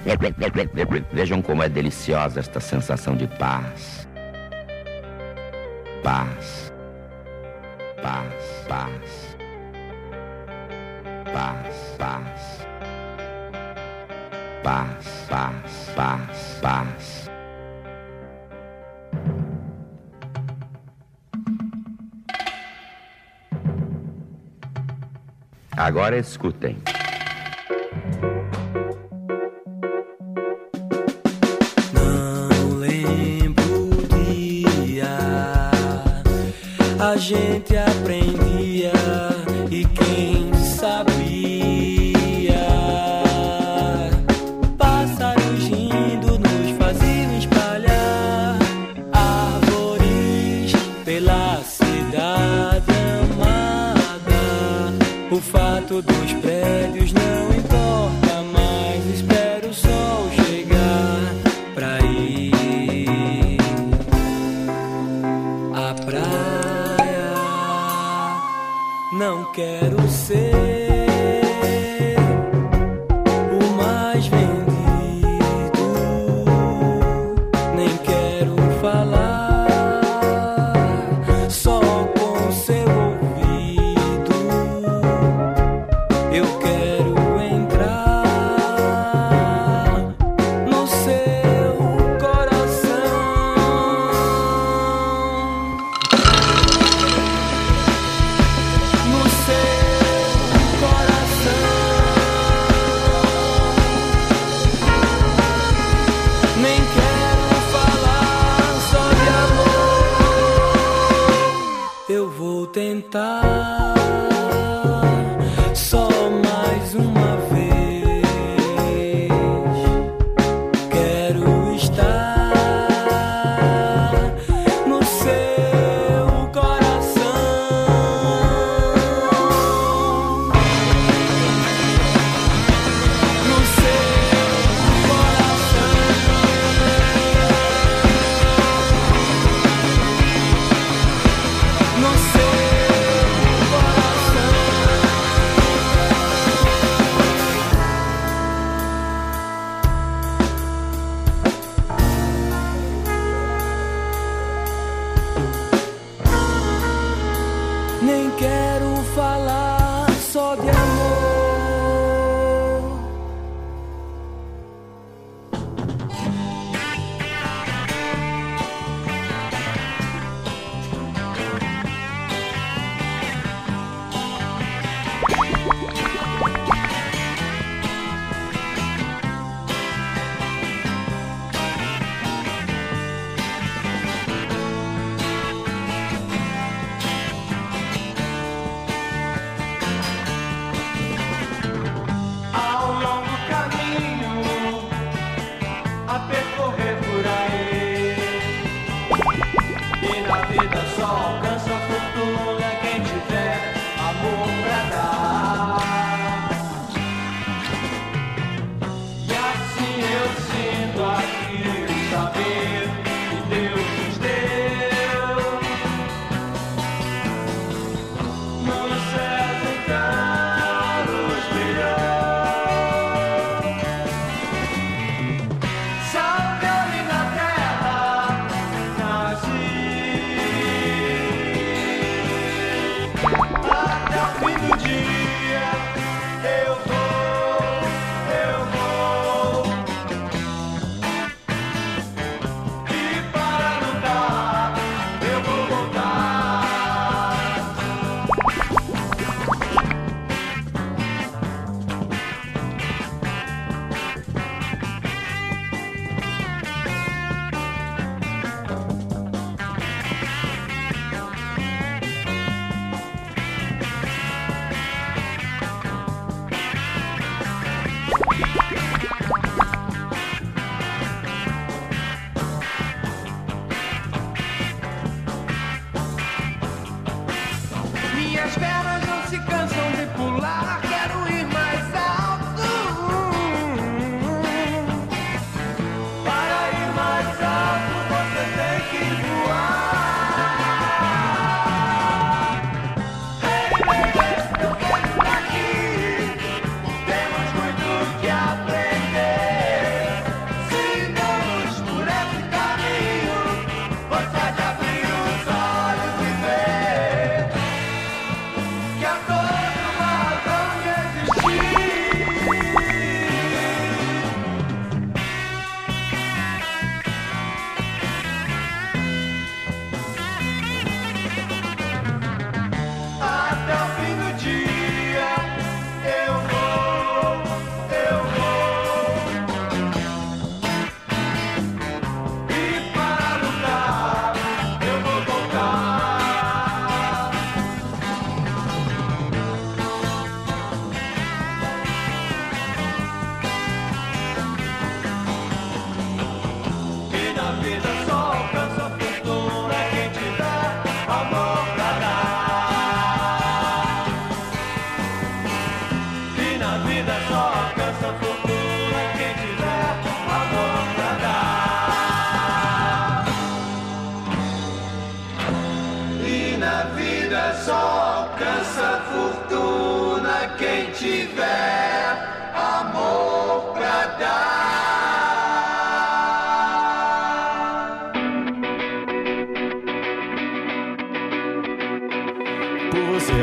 Vejam como é deliciosa esta sensação de paz. Paz. Paz, paz. Paz, paz. Paz, paz, paz, paz. Agora escutem. Não lembro o dia, a gente aprendia e quem sabia, pássaros rindo nos faziam espalhar, árvores pela cidade amada. O fato dos prédios não importa mais, espero o sol chegar pra ir à praia. Não quero ser o mais vendido, nem quero falar só com seu ouvido. Eu quero entrar no seu coração. No seu coração.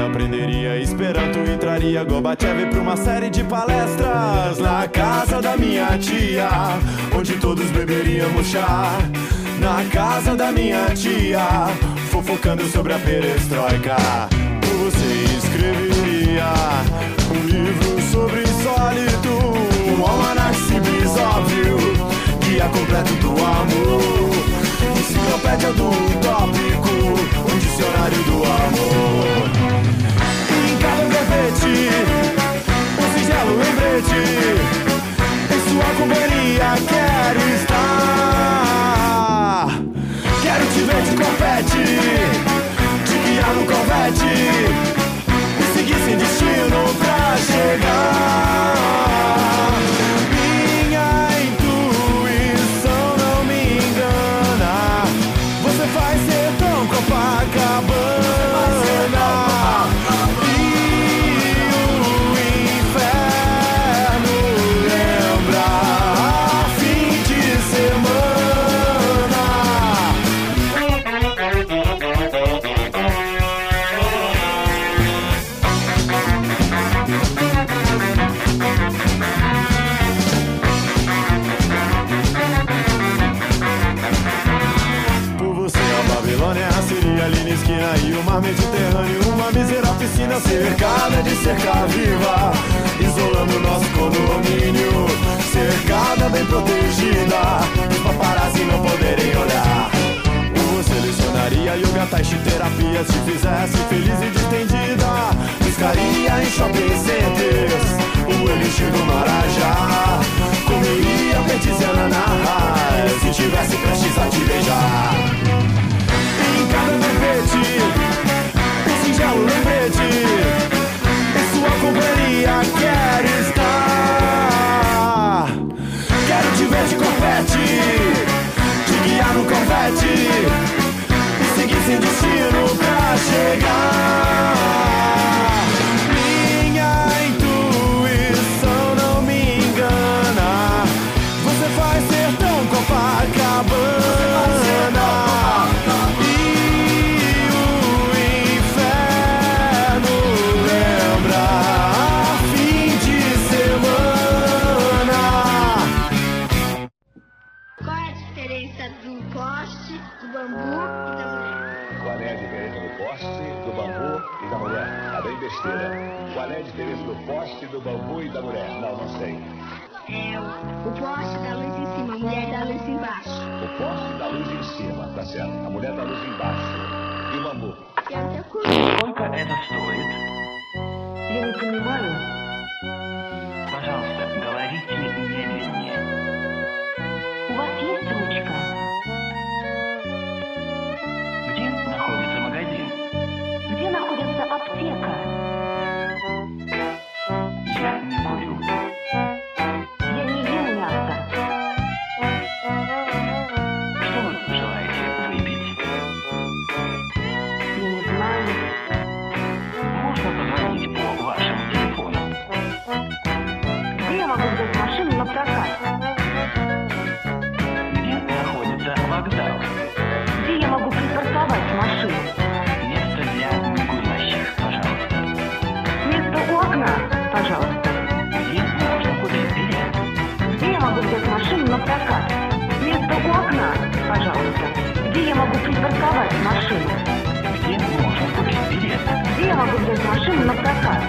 aprenderia Esperanto e traria Gorbachev pra uma série de palestras na casa da minha tia, onde todos beberíamos chá. Na casa da minha tia, fofocando sobre a perestroika. Você escreveria um livro sobre sólido, um almanac simples, óbvio, guia completo do amor, enciclopédia do utópico, um dicionário do amor. Em cada gavete, um singelo lembrete, em sua companhia quero estar. Quero te ver de confete, te guiar no Corvette, me seguir sem destino pra chegar. Minha intuição não me engana, você faz sertão Copacabana e o inferno lembra fim de semana. Seria ali na esquina e o mar Mediterrâneo, uma mísera piscina cercada de cerca viva, isolando nosso condomínio, cercada bem protegida, os paparazzi não poderem olhar. Você lecionaria yoga, tai chi, terapia, se fizesse feliz e distendida, buscaria em shopping centers o elixir do Marajá, comeria petizana na raia, se tivesse prestes a te beijar. Em cada tapete, um singelo lembrete, em sua companhia quero estar. Quero te ver de confete, te guiar no Corvette, e seguir sem destino pra chegar. Minha intuição não me engana, você faz sertão Copacabana. Qual é a diferença do poste, do bambu e da mulher? Não, não sei. O poste dá luz em cima, a mulher dá luz embaixo. O poste dá luz em cima, tá certo. A mulher dá luz embaixo. И в бамбук. Сколько это стоит? Я не понимаю. Пожалуйста, говорите медленнее. У вас есть ручка? Где находится магазин? Где находится аптека? Я не курю. Я не ем мясо. Что вы желаете выпить? Я не знаю. Можно позвонить по вашему телефону? Где я могу взять машину на прокат? Где находится вокзал? Где я могу припарковать машину? Место для некурящих, пожалуйста. Место у окна, пожалуйста. Где можно купить билет? Где я могу взять машину на прокат? Место у окна, пожалуйста. Где я могу припарковать машину? Где можно купить билет? Где я могу взять машину на прокат?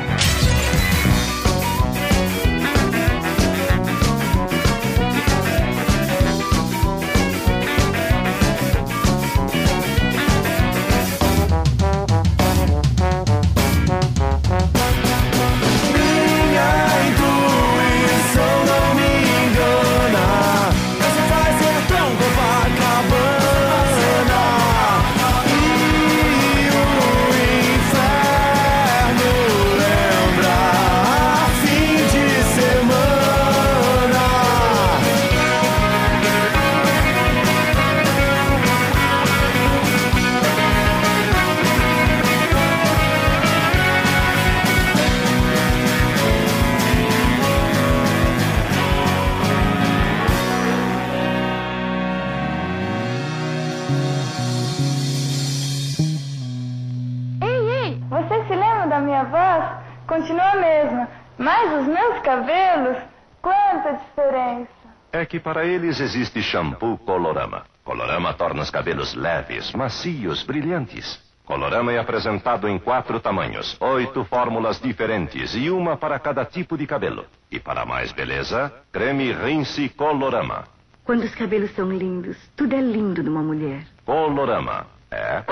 Lembra os meus cabelos? Quanta diferença! É que para eles existe shampoo Colorama. Colorama torna os cabelos leves, macios, brilhantes. Colorama é apresentado em 4 tamanhos, 8 fórmulas diferentes e uma para cada tipo de cabelo. E para mais beleza, creme Rinse Colorama. Quando os cabelos são lindos, tudo é lindo numa mulher. Colorama. É?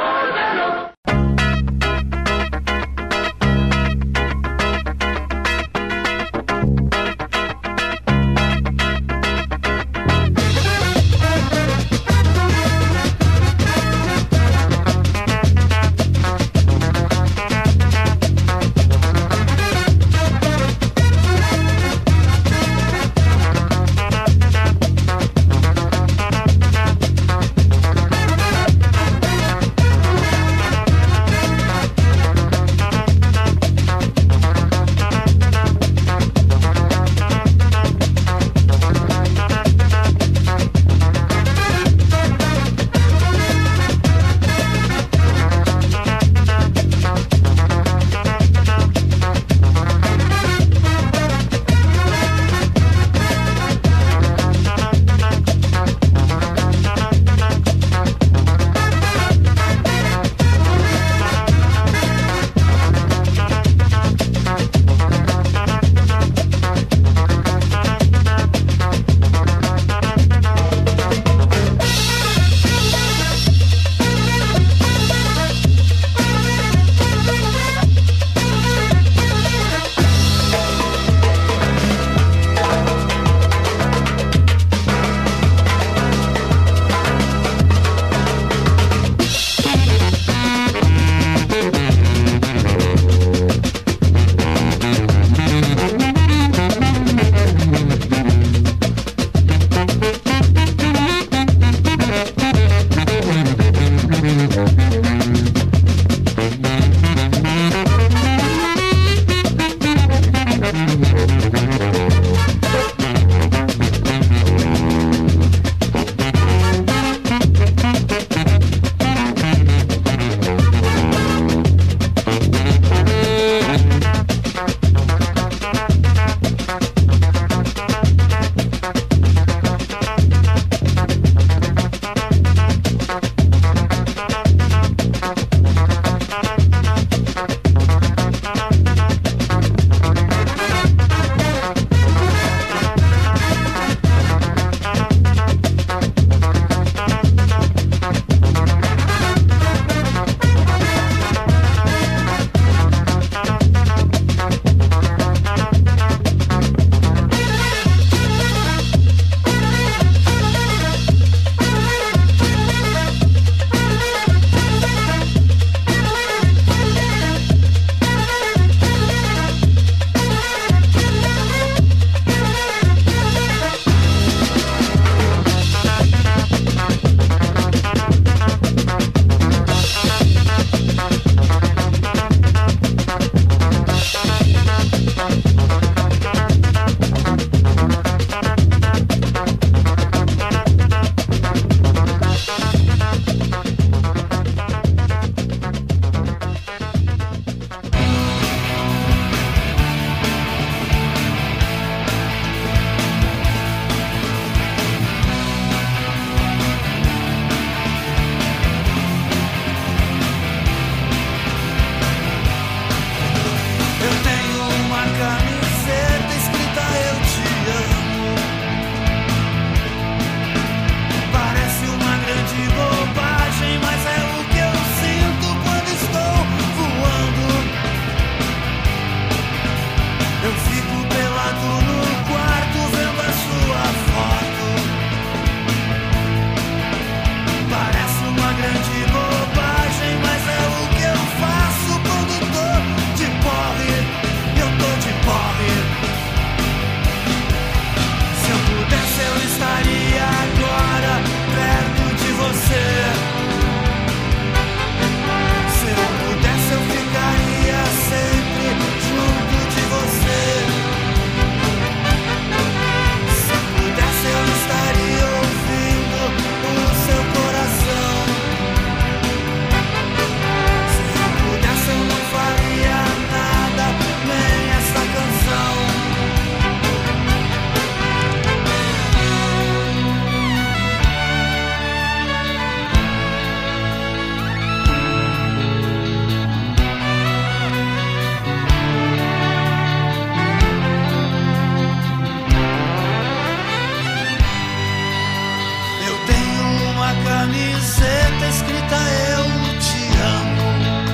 camiseta escrita eu te amo.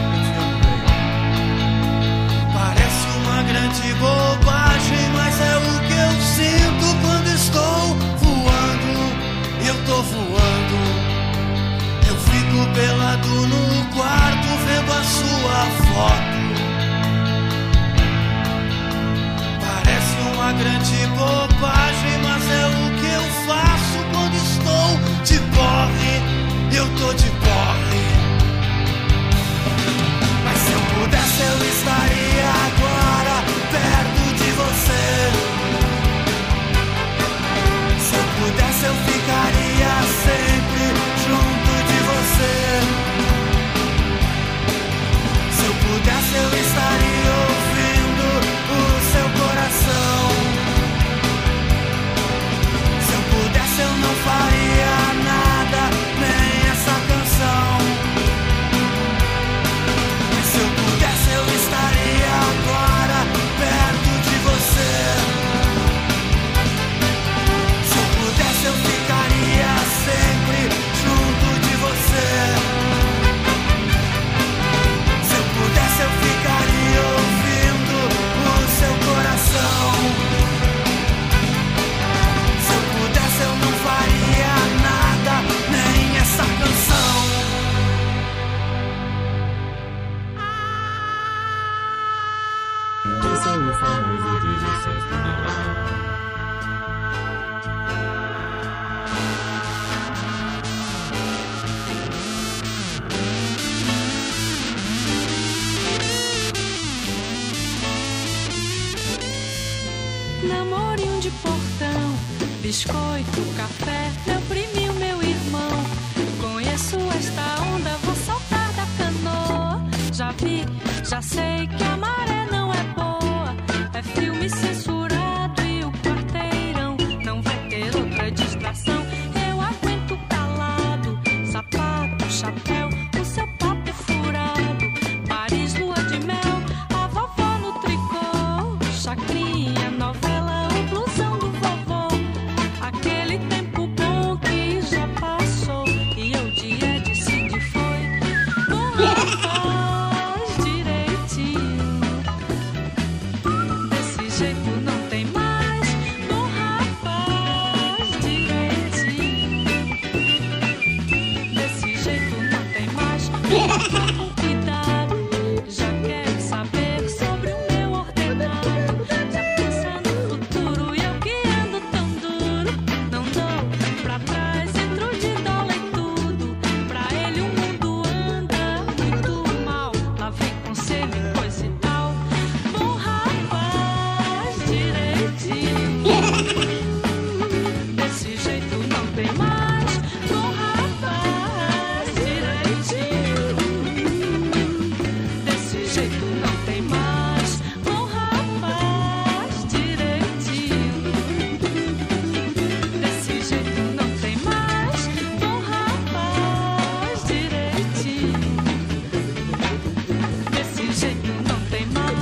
Parece uma grande bobagem, mas é o que eu sinto quando estou voando. Eu tô voando. Eu fico pelado no quarto vendo a sua foto. Parece uma grande bobagem, mas é o que eu faço quando estou de porre. Eu tô de porre. Mas se eu pudesse eu estaria agora perto de você. Se eu pudesse eu ficaria sempre junto de você. Se eu pudesse eu estaria ouvindo o seu coração. Se eu pudesse eu não faria nada, nem essa canção. Mas se eu pudesse eu estaria agora perto de você. Se eu pudesse eu ficaria sempre junto de você. Se eu pudesse eu ficaria ouvindo o seu coração. Se eu pudesse eu não faria nada, nem essa canção. Esse é o famoso DJ Sérgio Guilherme. Namorinho de portão, biscoito, café, meu priminho, meu irmão. Conheço esta onda, vou saltar da canoa. Já vi, já sei que a maré não é boa. É filme censurado e o quarteirão não vai ter outra distração. Eu aguento calado, sapato, chapéu, o seu papo furado. Paris, lua de mel, a vovó no tricô. Chacrinha, novela, o blusão do vovô. Aquele tempo bom que já passou e eu dia decidi foi. Bom rapaz, direitinho, desse jeito não tem mais. Bom rapaz, direitinho, desse jeito não tem mais. Vou ficar com cuidado, já quero saber sobre o meu ordenado. Já pensa no futuro e eu que ando tão duro. Não dou pra trás, entro de dólar e tudo. Pra ele o mundo anda muito mal. Lá vem conselho e coisa e tal. Bom rapaz, direitinho, desse jeito não tem mais. Bom rapaz, direitinho, desse jeito não tem mais. Bom rapaz, direitinho, desse jeito não tem mais. Bom rapaz, direitinho, desse jeito não tem mais.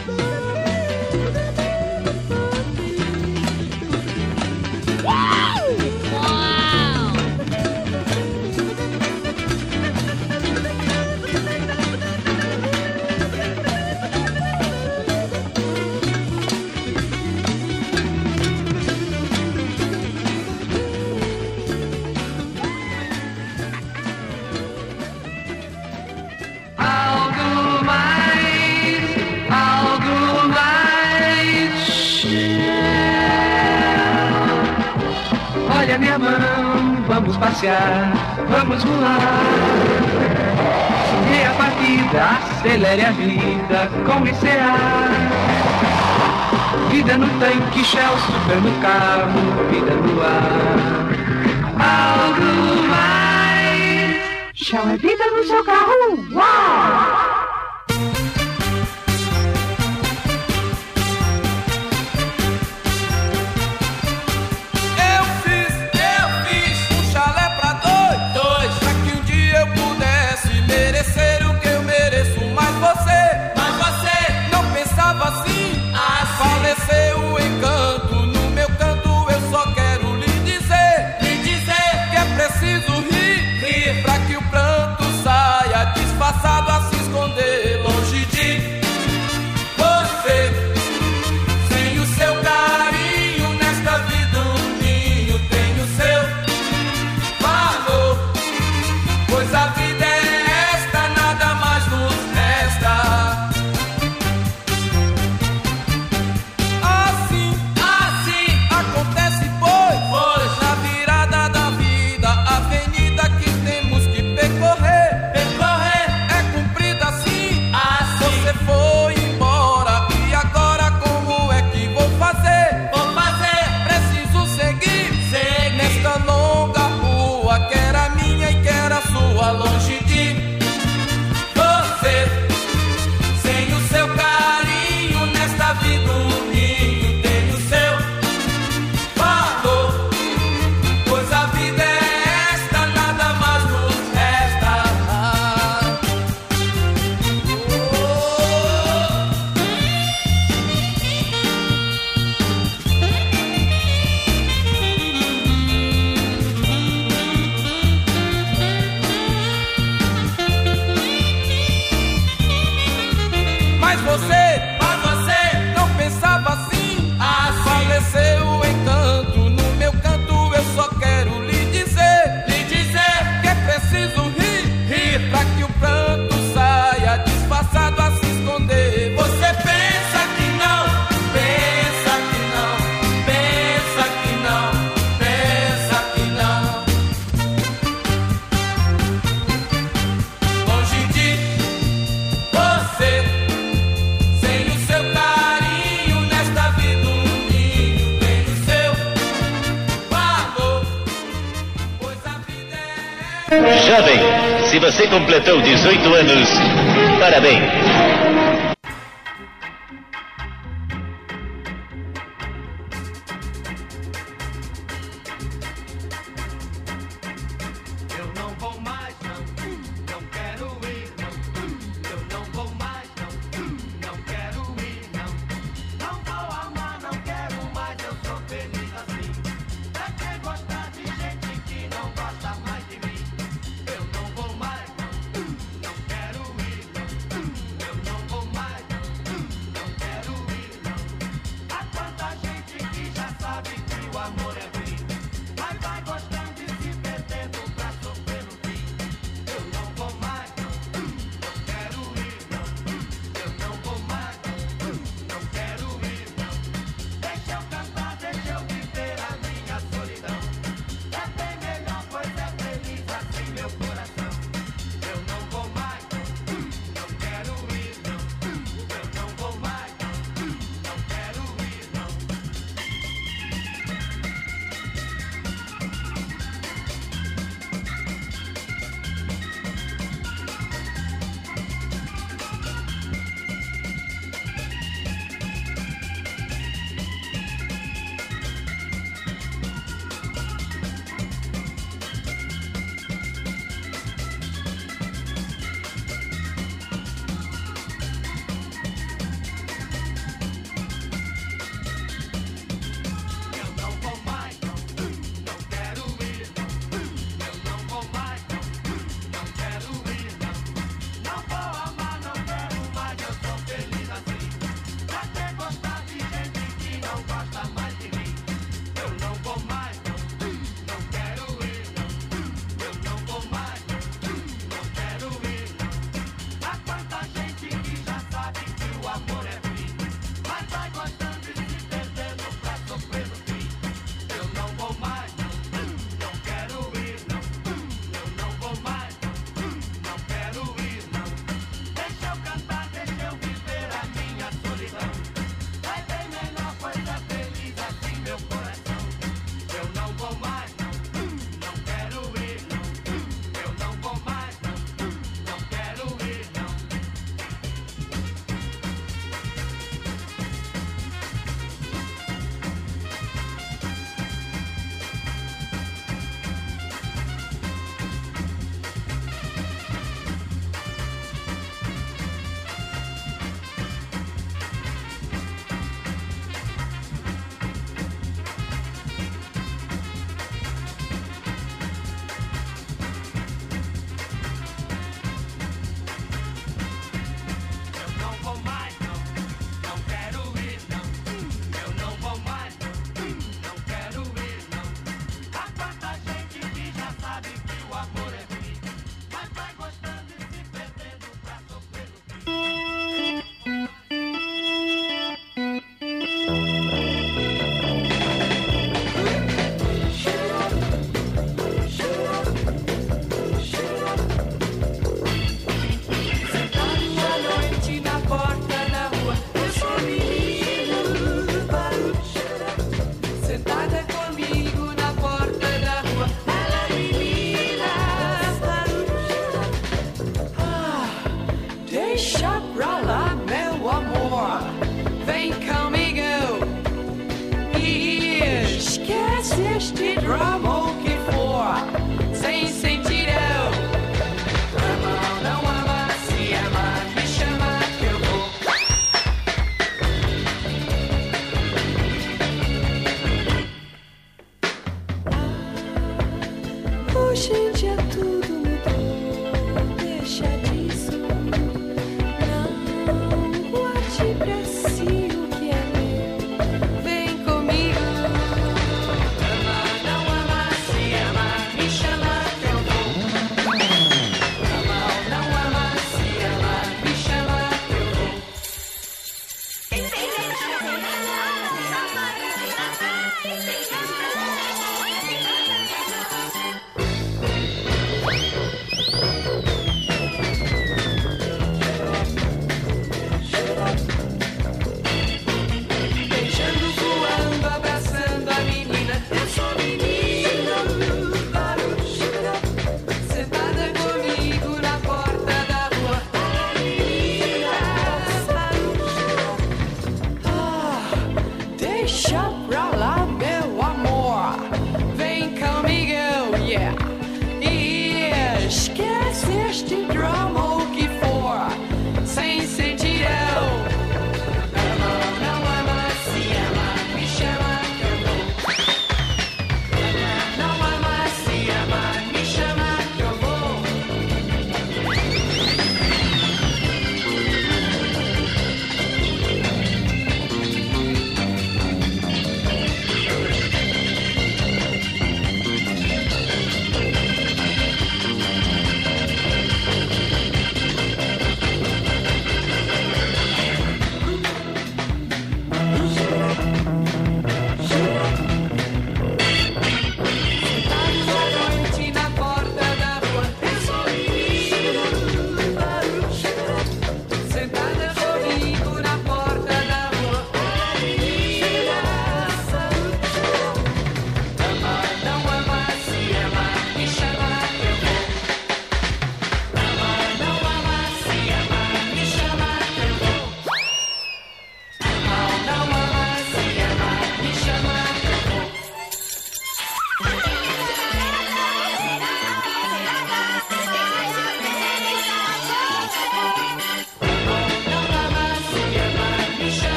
Algo mais. Olha minha mão, vamos passear, vamos voar. E a partida, acelere a vida com ICA. Vida no tanque, Shell, super no carro, vida no ar. Algo mais. Shell é vida no seu carro. Uau! Eu fiz um chalé pra dois, pra que um dia eu pudesse merecer o que eu mereço. Mas você não pensava assim. Faleceu o encanto no meu canto. Eu só quero lhe dizer que é preciso rir Jovem, se você completou 18 anos, parabéns.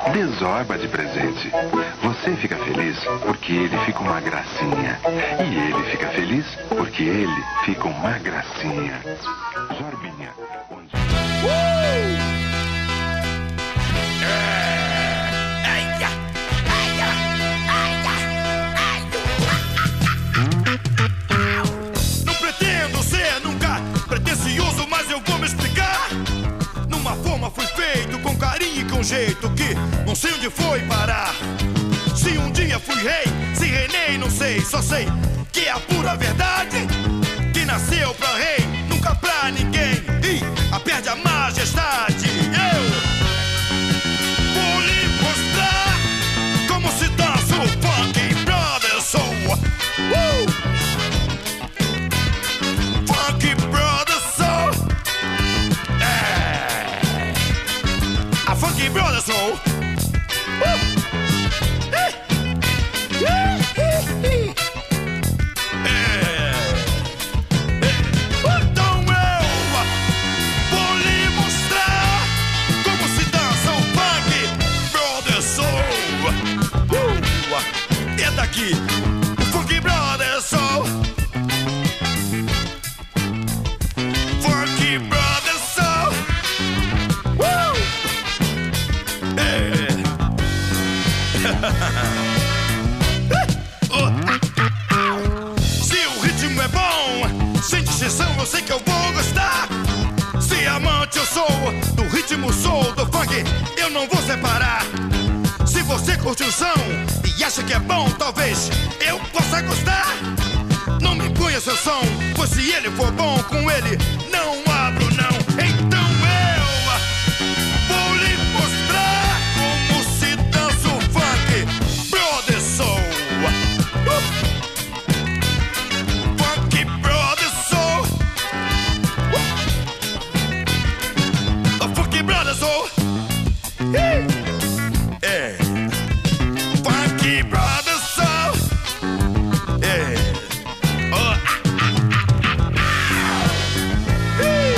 desorba de presente. Você fica feliz porque ele fica uma gracinha. E ele fica feliz porque ele fica uma gracinha. Zorbinha. Não pretendo ser nunca pretensioso, mas eu vou me explicar. Numa forma fui feito com carinho e com jeito que não sei onde foi parar. Se um dia fui rei, se reinei, não sei. Só sei que é a pura verdade, que nasceu pra rei, nunca pra ninguém. E perde a majestade. Eu vou lhe mostrar como se dança o Funky Brothers Soul. Funky Brothers Soul. A Funky Brothers Soul. Então eu vou lhe mostrar como se dança o Funky Brothers Soul. É daqui o Funky Brothers Soul. Funky Brothers Soul. Se o ritmo é bom, sem distinção eu sei que eu vou gostar. Se amante eu sou do ritmo, sou do funk, eu não vou separar. Se você curte o som e acha que é bom, talvez eu possa gostar. Não me imponha seu som, pois se ele for bom, com ele não abro não. Então eu vou lhe mostrar como se dança o Funky Brothers Soul. Funky Brothers Soul. The Funky Brothers Soul. É. Funky Brothers Soul. É. Oh.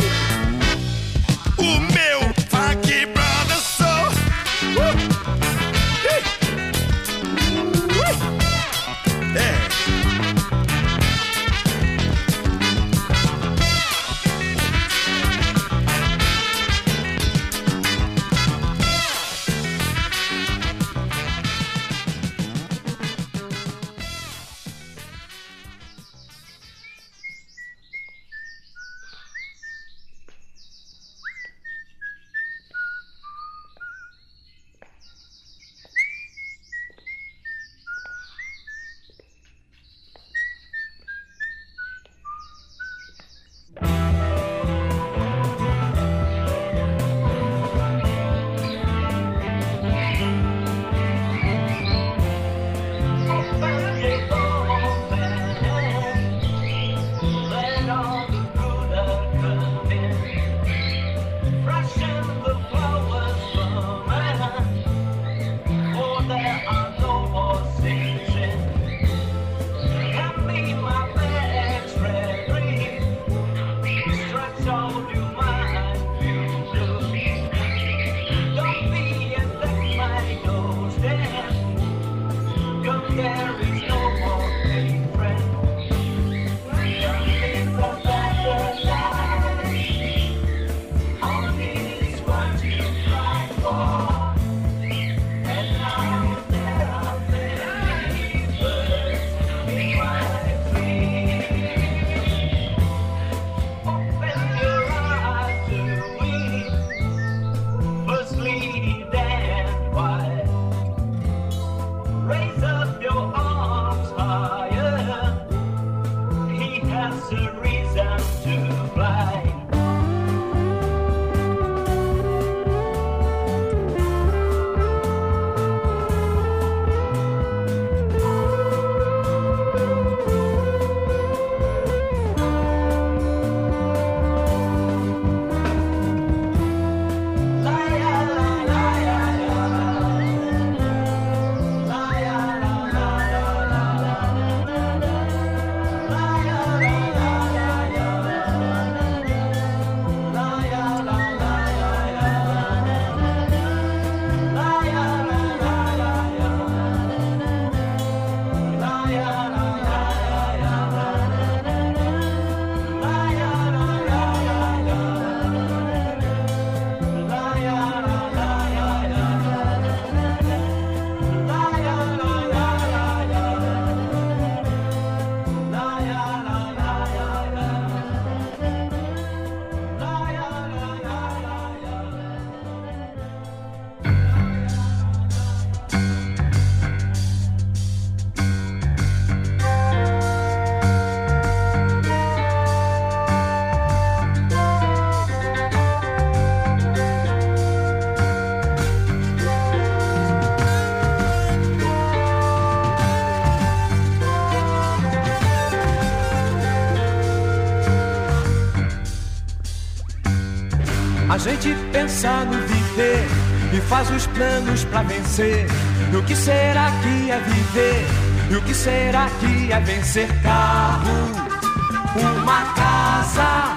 A gente pensa no viver e faz os planos pra vencer. E o que será que é viver? E o que será que é vencer? Carro, uma casa,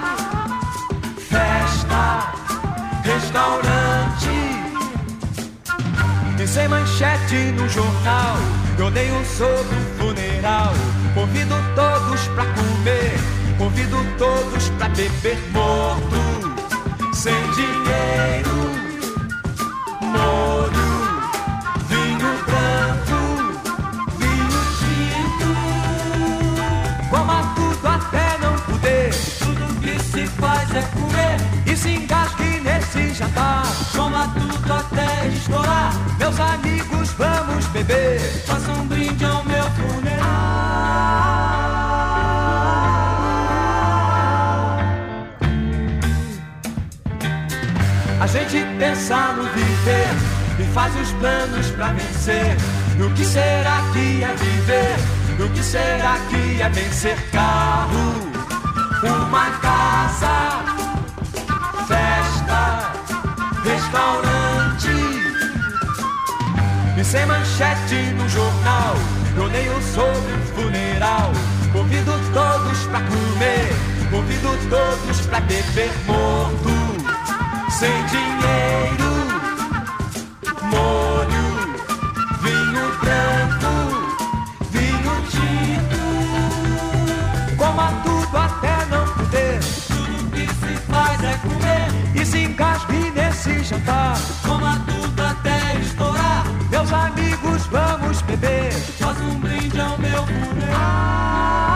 festa, restaurante. E sem manchete no jornal, eu odeio sobre o funeral. Convido todos pra comer, convido todos pra beber. Morto, sem dinheiro, molho, vinho branco, vinho tinto. Coma tudo até não poder, tudo que se faz é comer. E se engasgue nesse jantar, coma tudo até estourar. Meus amigos, vamos beber, faça um brinde ao meu funeral. A gente pensa no viver e faz os planos pra vencer. E o que será que é viver? E o que será que é vencer? Carro, uma casa, festa, restaurante. E sem manchete no jornal, eu nem sobre o funeral. Convido todos pra comer, convido todos pra beber. Morto, sem dinheiro, molho, vinho branco, vinho tinto. Coma tudo até não poder, tudo que se faz é comer. E se engasgue nesse jantar, coma tudo até estourar. Meus amigos, vamos beber, faz um brinde ao meu funeral.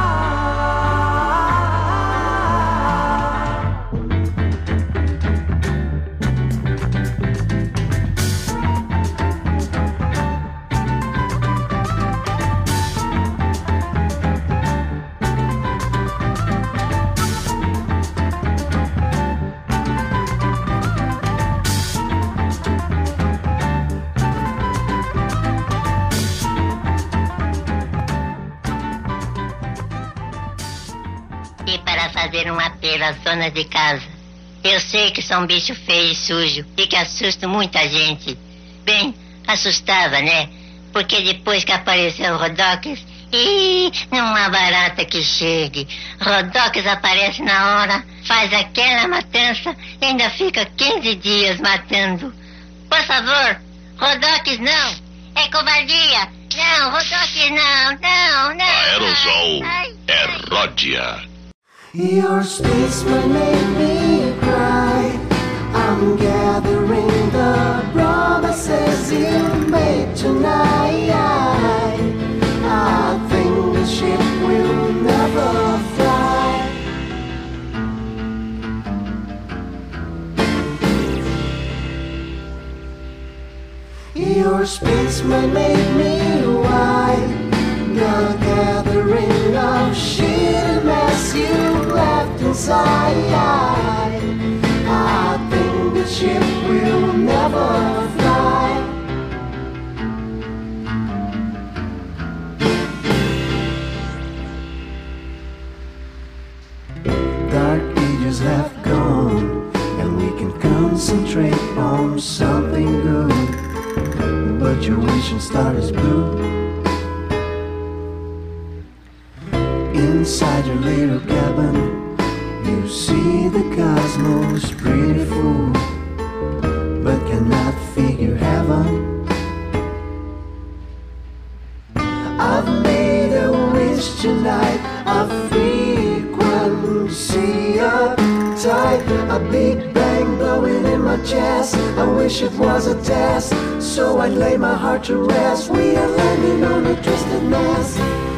Fazer um apelo às donas de casa. Eu sei que sou um bicho feio e sujo e que assusto muita gente. Bem, assustava, né? Porque depois que apareceu o Rodox, não há barata que chegue. Rodox aparece na hora, faz aquela matança e ainda fica 15 dias matando. Por favor, Rodox não! É covardia! Não, Rodox não! Aerosol é Ródia. Your space might make me cry. I'm gathering the promises you made tonight. I think the ship will never fly. Your space might make me white. The gathering of shit and mess you left inside. I think the ship will never fly. Dark ages have gone, and we can concentrate on something good. But your wishing star is blue. Inside your little cabin, you see the cosmos beautiful, but cannot figure heaven. I've made a wish tonight, a frequency uptight, a big bang blowing in my chest. I wish it was a test, so I'd lay my heart to rest. We are landing on a twisted mess.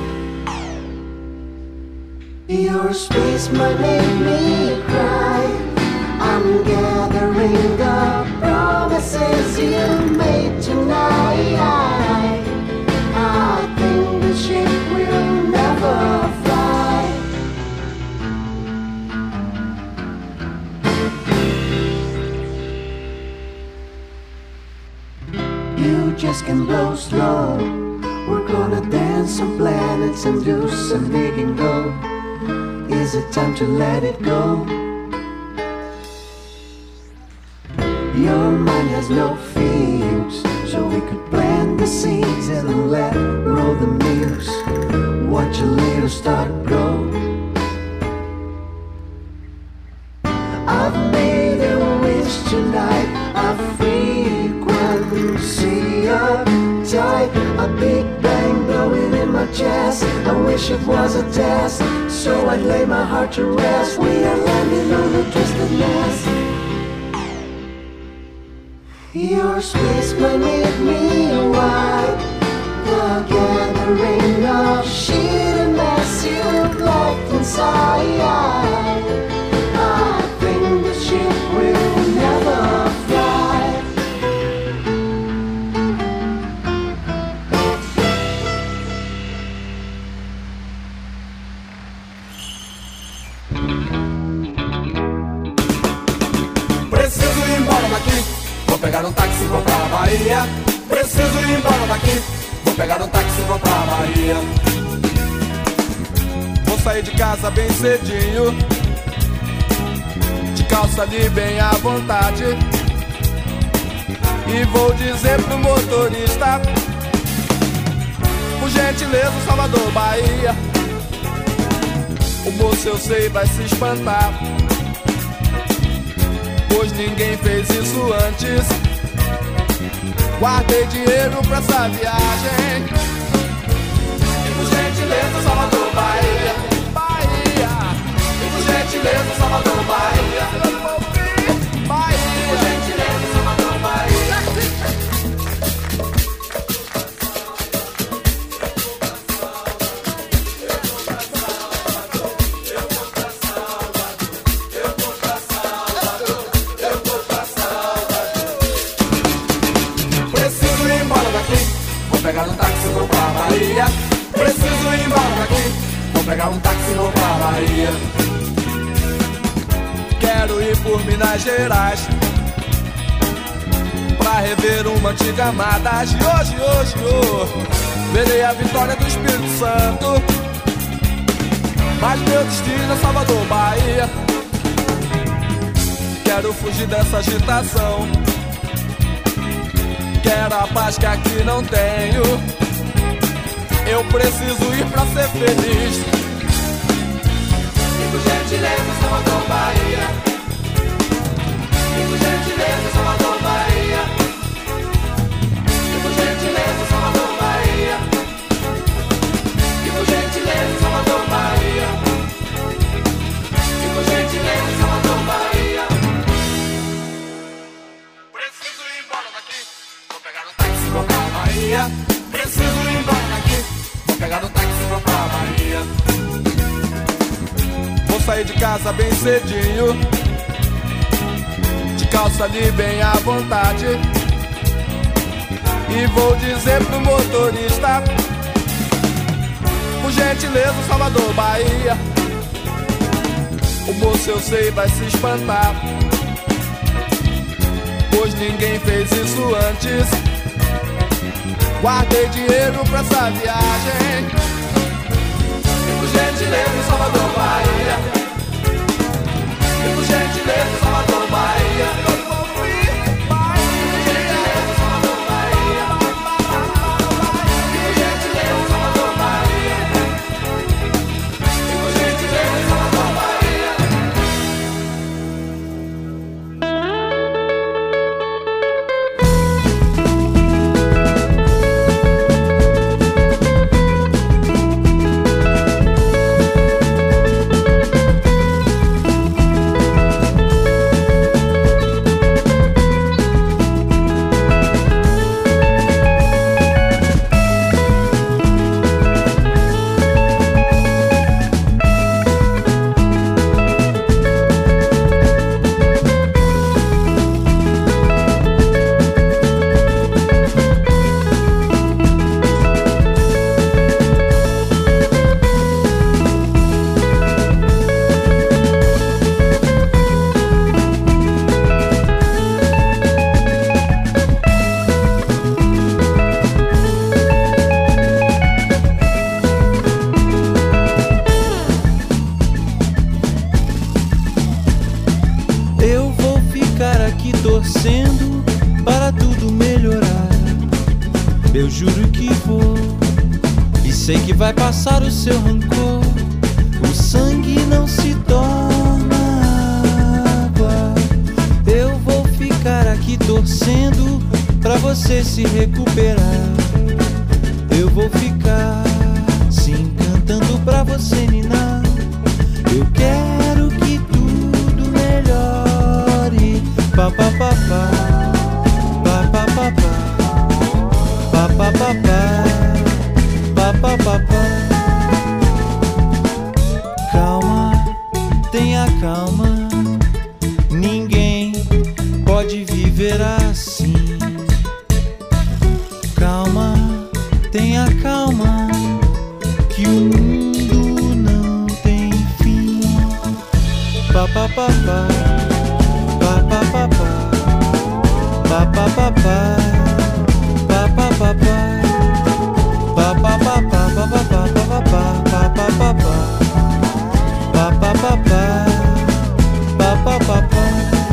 Your space might make me cry. I'm gathering the promises you made tonight. I think the ship will never fly. You just can blow slow. We're gonna dance some planets and do some digging go. Is it time to let it go? Your mind has no fears, so we could plant the seeds and then let roll the muse. Watch a little start grow. I've made a wish tonight, a frequency of tight, a big bang blowing in my chest. I wish it was a test, so I'd lay my heart to rest. We are landing on a twisted nest. Your space might make me wide, the gathering of shit and mess you've left inside. I think the ship will never fly. Preciso ir embora daqui, vou pegar um táxi e vou pra Bahia. Preciso ir embora daqui, vou pegar um táxi e vou pra Bahia. Vou sair de casa bem cedinho, de calça ali bem à vontade, e vou dizer pro motorista: por gentileza, Salvador, Bahia. O moço, eu sei, vai se espantar, pois ninguém fez isso antes. Guardei dinheiro pra essa viagem. E por gentileza, Salvador, Bahia, Bahia. E por gentileza, Salvador, Bahia, Bahia. E por gentileza, Salvador, Bahia. Vou pegar um táxi e vou pra Bahia. Preciso ir embora daqui, vou pegar um táxi e vou pra Bahia. Quero ir por Minas Gerais pra rever uma antiga amada. Hoje, verei a vitória do Espírito Santo, mas meu destino é Salvador, Bahia. Quero fugir dessa agitação, quero a paz que aqui não tenho. Eu preciso ir pra ser feliz. E por gentileza, Salvador, Bahia. E por gentileza, Salvador, Bahia. E por gentileza, Salvador, Bahia. E por gentileza, Salvador, Bahia. E por gentileza, Salvador, Bahia. Preciso ir embora daqui, vou pegar um táxi e vou pra Bahia. Preciso ir embora daqui, vou pegar um táxi e vou pra Bahia. Vou sair de casa bem cedinho, de calça ali bem à vontade, e vou dizer pro motorista: por gentileza, Salvador, Bahia. O moço, eu sei, vai se espantar, pois ninguém fez isso antes. Guardei dinheiro pra essa viagem. E por gentileza, Salvador, Bahia. E por gentileza, Salvador, Bahia. torcendo para tudo melhorar. Eu juro que vou, e sei que vai passar o seu rancor. O sangue não se torna água. Eu vou ficar aqui torcendo pra você se recuperar. Eu vou ficar sim cantando pra você ninar. Eu quero que tudo melhore. Pa pa pa pa, pa pa pa pa, pa pa pa pa, pa pa pa pa. Calma, tenha calma. Ninguém pode viver assim. Calma, tenha calma, que o mundo não tem fim. Pa pa pa pa, pa pa pa pa, pa pa pa pa, pa pa pa pa, pa pa pa pa, pa pa pa pa, pa pa pa pa, pa pa pa pa.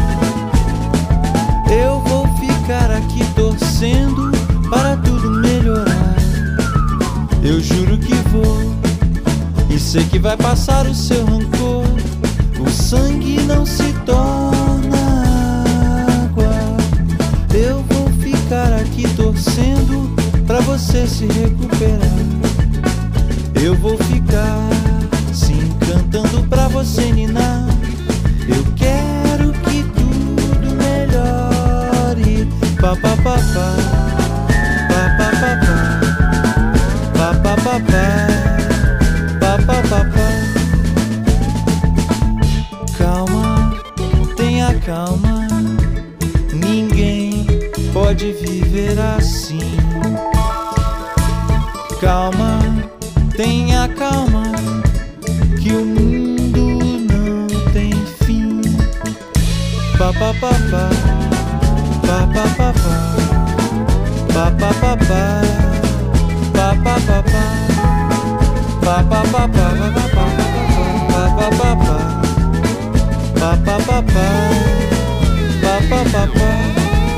Eu vou ficar aqui torcendo para tudo melhorar. Eu juro que vou, e sei que vai passar o seu rancor. O sangue não se torna água. Eu vou ficar aqui torcendo pra você se recuperar. Eu vou ficar sim cantando pra você ninar. Eu quero que tudo melhore. Pa pa pa pa, pa pa pa pa, pa pa pa pa, pa pa pa pa. Calma, tenha calma. Ninguém pode viver assim. Calma, tenha calma, que o mundo não tem fim. Pa pa pa pa, pa pa pa pa, pa pa pa pa, pa pa pa pa, pa pa pa pa, pa pa pa pa, pa pa pa pa, pa pa pa.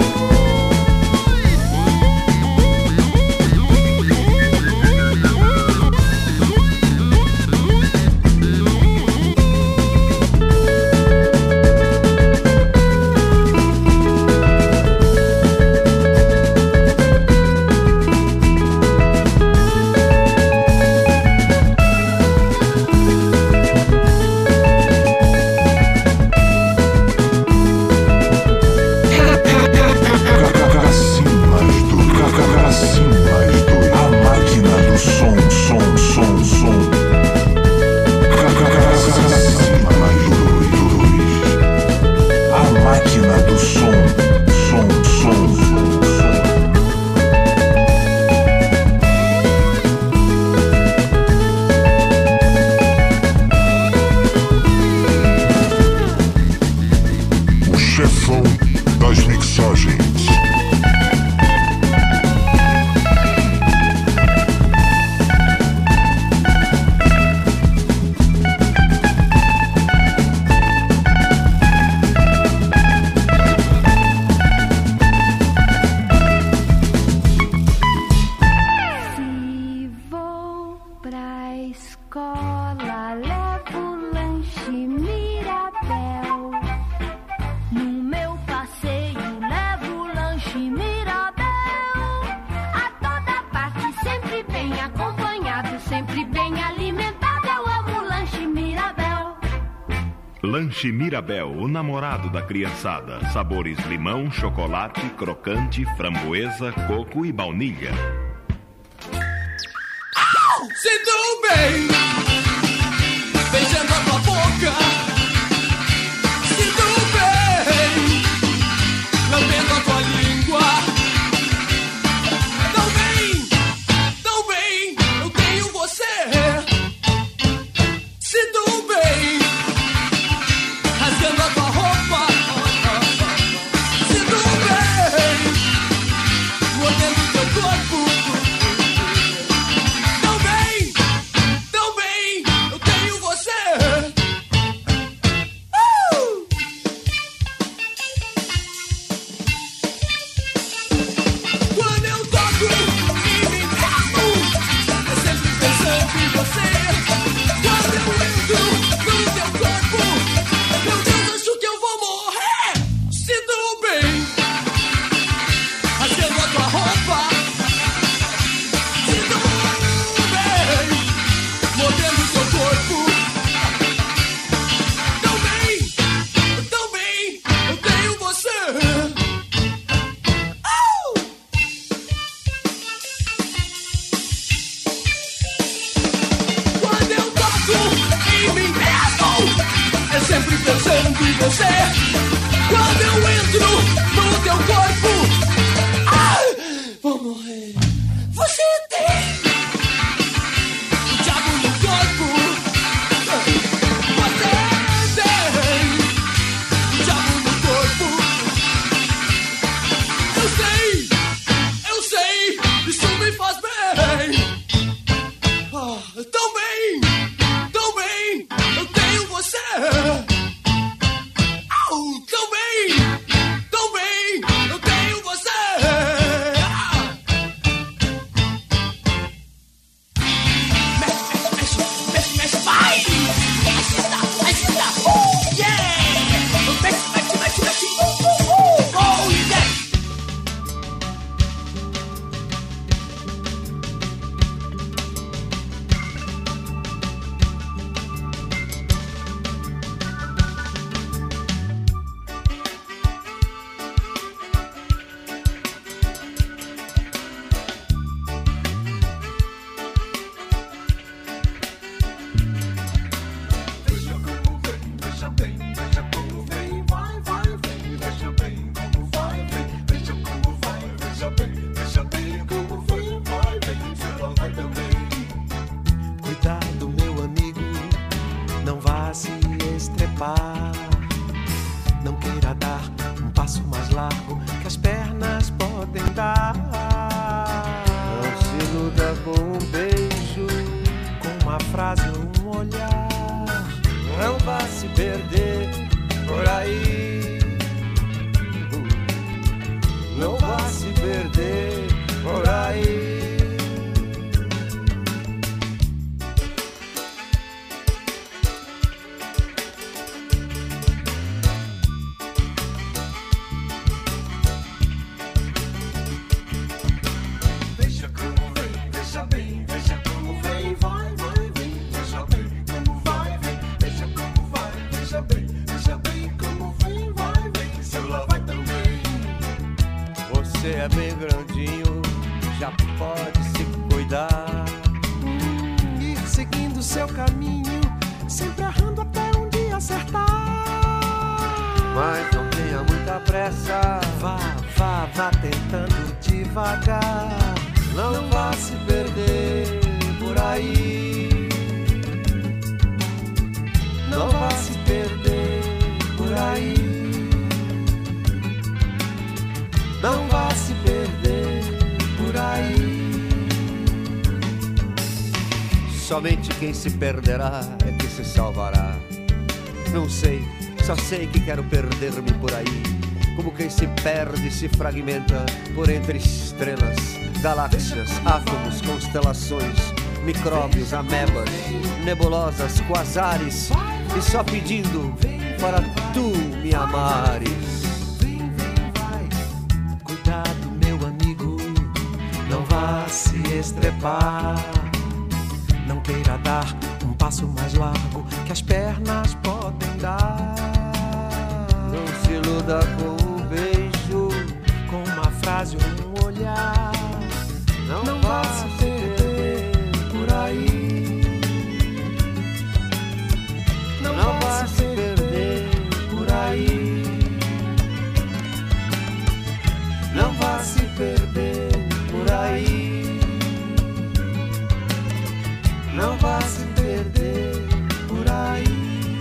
Lanche Mirabel, o namorado da criançada. Sabores limão, chocolate, crocante, framboesa, coco e baunilha. Sinto bem, beijando a tua boca. Sinto bem, lambendo a tua língua. Tão bem, eu tenho você. Sinto bem, rasgando a tua roupa. Sinto bem, mordendo teu corpo. Tão bem, eu tenho você. Você é bem grandinho, já pode se cuidar. Ir seguindo seu caminho, sempre errando até um dia acertar. Mas não tenha muita pressa, vá tentando devagar. Não vá se perder por aí. Não vá se perder por aí. Não vá se perder por aí. Somente quem se perderá é que se salvará. Não sei, só sei que quero perder-me por aí. Como quem se perde e se fragmenta por entre estrelas, galáxias, átomos, constelações, micróbios, amebas, nebulosas, quasares, e só pedindo para tu me amares. Cuidado, meu amigo, não vá se estrepar. Não queira dar um passo mais largo que as pernas podem dar. Não se iluda com um beijo, com uma frase ou um olhar. Não vá se perder por aí. Não vá se perder por aí. Não vá se perder por aí. Não vá se perder por aí.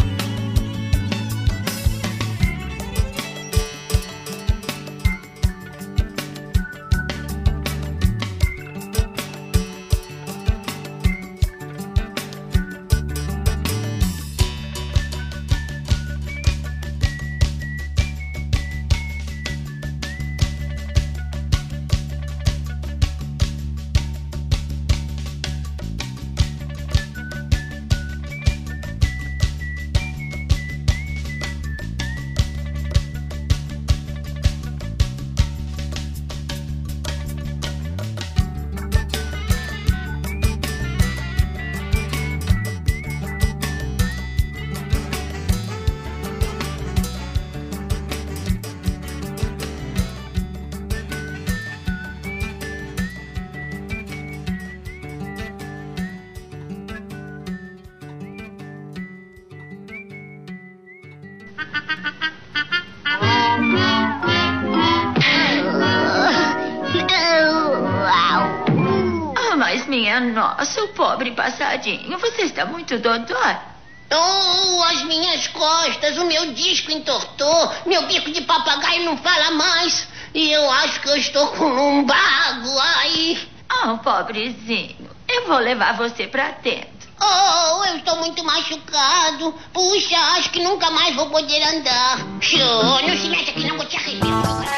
Minha nossa, o pobre passarinho. Você está muito dodói. Oh, as minhas costas, o meu disco entortou, meu bico de papagaio não fala mais. E eu acho que eu estou com lumbago, ai. Oh, pobrezinho, eu vou levar você pra dentro. Oh, eu estou muito machucado. Puxa, acho que nunca mais vou poder andar. Show, não se mete aqui não, vou te arrebentar.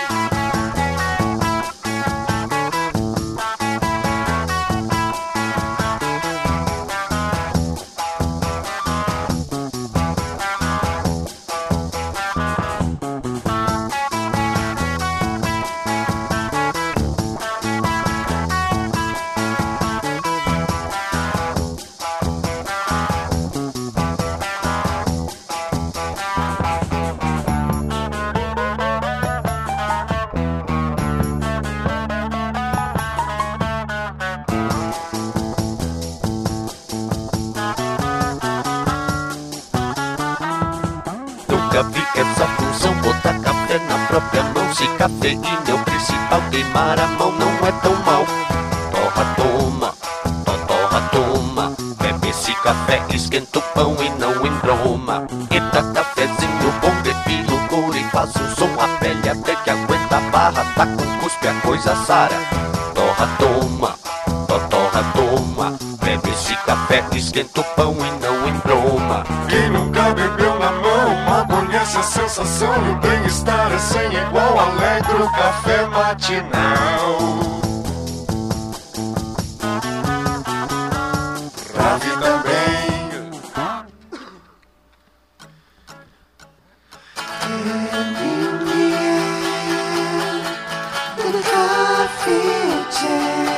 Essa função, botar café na própria mão. Se cafeína é o principal, queimar a mão não é tão mal. Torra, toma, torra, toma. Bebe esse café, esquenta o pão e não embroma. Eita, cafezinho bom, bebe loucura e faz um som. A pele até que aguenta a barra, tá com cuspe a coisa sara. Torra, toma, torra, toma. Bebe esse café, esquenta o pão e não embroma. Quem nunca bebeu na mão, conhece a sensação e o bem-estar é sem igual. Alegra o café matinal. Pra vida bem. Coffee chair.